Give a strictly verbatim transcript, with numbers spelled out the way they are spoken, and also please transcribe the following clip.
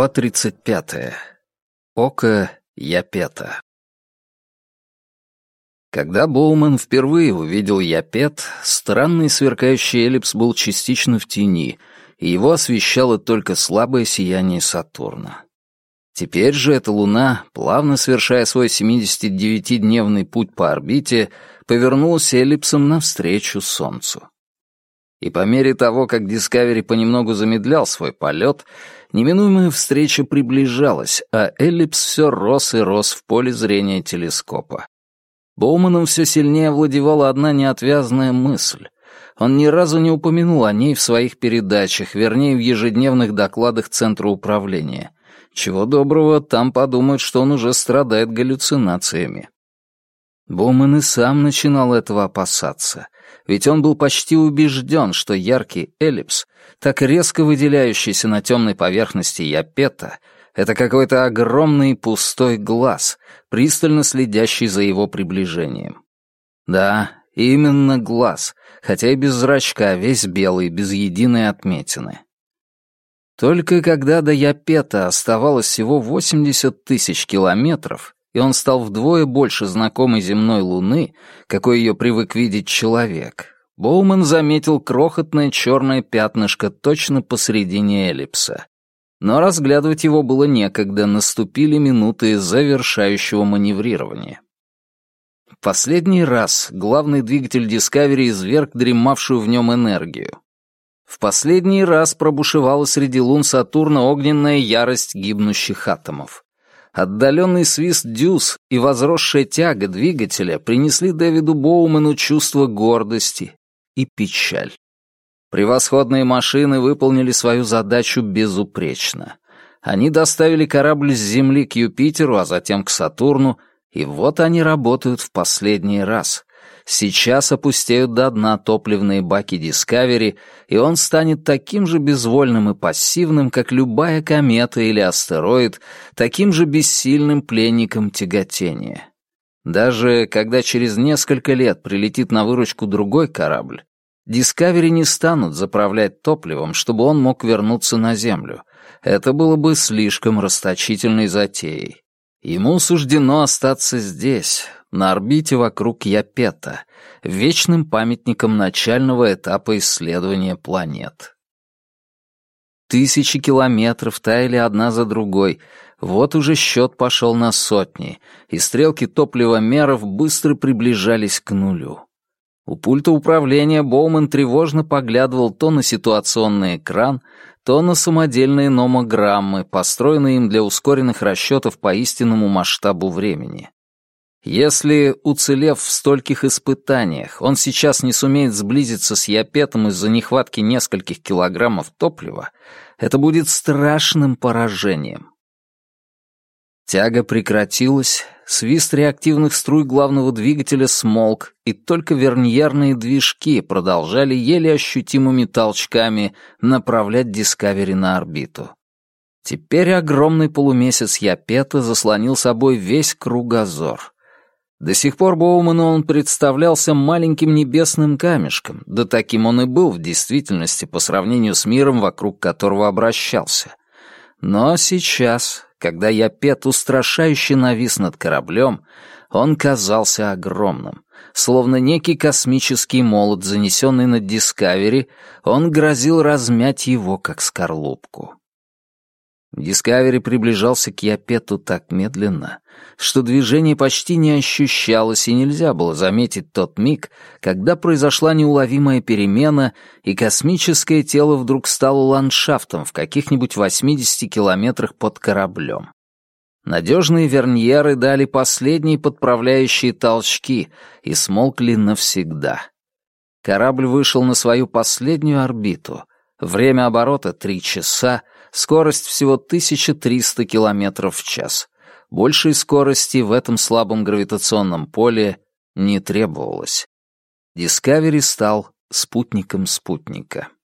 Глава тридцать пятая. Око Япета. Когда Боуман впервые увидел Япет, странный сверкающий эллипс был частично в тени, и его освещало только слабое сияние Сатурна. Теперь же эта луна, плавно совершая свой семидесятидевятидневный путь по орбите, повернулась эллипсом навстречу Солнцу. И по мере того, как Дискавери понемногу замедлял свой полет, неминуемая встреча приближалась, а эллипс все рос и рос в поле зрения телескопа. Боуманом все сильнее овладевала одна неотвязная мысль. Он ни разу не упомянул о ней в своих передачах, вернее, в ежедневных докладах Центра управления. Чего доброго, там подумают, что он уже страдает галлюцинациями. Боуман и сам начинал этого опасаться, ведь он был почти убежден, что яркий эллипс, так резко выделяющийся на темной поверхности Япета, это какой-то огромный пустой глаз, пристально следящий за его приближением. Да, именно глаз, хотя и без зрачка, весь белый, без единой отметины. Только когда до Япета оставалось всего восемьдесят тысяч километров, и он стал вдвое больше знакомой земной Луны, какой ее привык видеть человек, Боуман заметил крохотное черное пятнышко точно посредине эллипса. Но разглядывать его было некогда, наступили минуты завершающего маневрирования. В последний раз главный двигатель Discovery изверг дремавшую в нем энергию. В последний раз пробушевала среди лун Сатурна огненная ярость гибнущих атомов. Отдаленный свист дюз и возросшая тяга двигателя принесли Дэвиду Боуману чувство гордости и печаль. Превосходные машины выполнили свою задачу безупречно. Они доставили корабль с Земли к Юпитеру, а затем к Сатурну, и вот они работают в последний раз. Сейчас опустеют до дна топливные баки Discovery, и он станет таким же безвольным и пассивным, как любая комета или астероид, таким же бессильным пленником тяготения. Даже когда через несколько лет прилетит на выручку другой корабль, Discovery не станут заправлять топливом, чтобы он мог вернуться на Землю. Это было бы слишком расточительной затеей. Ему суждено остаться здесь, на орбите вокруг Япета, вечным памятником начального этапа исследования планет. Тысячи километров таяли одна за другой, вот уже счет пошел на сотни, и стрелки топливомеров быстро приближались к нулю. У пульта управления Боуман тревожно поглядывал то на ситуационный экран, то на самодельные номограммы, построенные им для ускоренных расчетов по истинному масштабу времени. Если, уцелев в стольких испытаниях, он сейчас не сумеет сблизиться с Япетом из-за нехватки нескольких килограммов топлива, это будет страшным поражением. Тяга прекратилась, свист реактивных струй главного двигателя смолк, и только верньерные движки продолжали еле ощутимыми толчками направлять Discovery на орбиту. Теперь огромный полумесяц Япета заслонил собой весь кругозор. До сих пор Боуману он представлялся маленьким небесным камешком, да таким он и был в действительности по сравнению с миром, вокруг которого обращался. Но сейчас, когда Япет устрашающе навис над кораблем, он казался огромным. Словно некий космический молот, занесенный над Discovery, он грозил размять его, как скорлупку. Discovery приближался к Япету так медленно, что движение почти не ощущалось, и нельзя было заметить тот миг, когда произошла неуловимая перемена, и космическое тело вдруг стало ландшафтом в каких-нибудь восьмидесяти километрах под кораблем. Надежные верньеры дали последние подправляющие толчки и смолкли навсегда. Корабль вышел на свою последнюю орбиту. Время оборота — три часа, скорость всего тысяча триста километров в час. Большей скорости в этом слабом гравитационном поле не требовалось. Discovery стал спутником спутника.